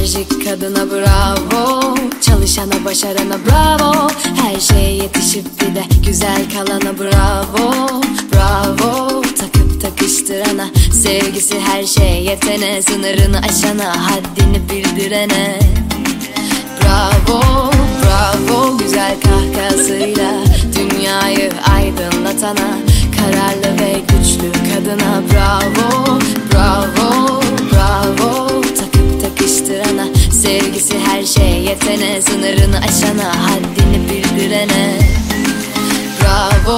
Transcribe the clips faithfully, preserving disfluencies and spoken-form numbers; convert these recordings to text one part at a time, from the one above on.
enerjik kadına bravo, çalışana başarana bravo, her şeye yetişip bir de güzel kalana bravo. Bravo, takıp takıştırana, sevgisi her şeye yetene, sınırını aşana, haddini bildirene. Bravo, bravo, güzel kahkahasıyla dünyayı aydınlatana, kararlı ve güçlü kadına bravo. Bravo, bravo, takıp takıştırana, sevgisi her şeye yetene, sınırını aşana, haddini bildirene. Bravo.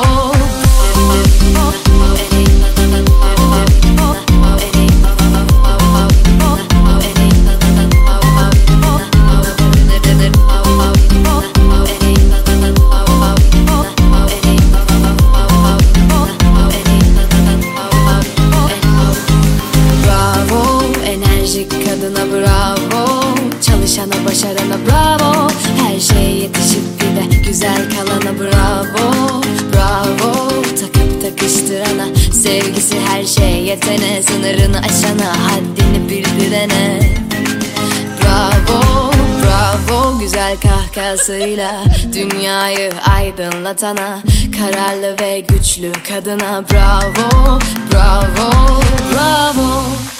Kadına bravo, çalışana başarana bravo, her şeye yetişip bir de güzel kalana bravo. Bravo, takıp takıştırana, sevgisi her şeye yetene, sınırını aşana, haddini bildirene. Bravo, bravo, güzel kahkahasıyla dünyayı aydınlatana, kararlı ve güçlü kadına bravo. Bravo, bravo.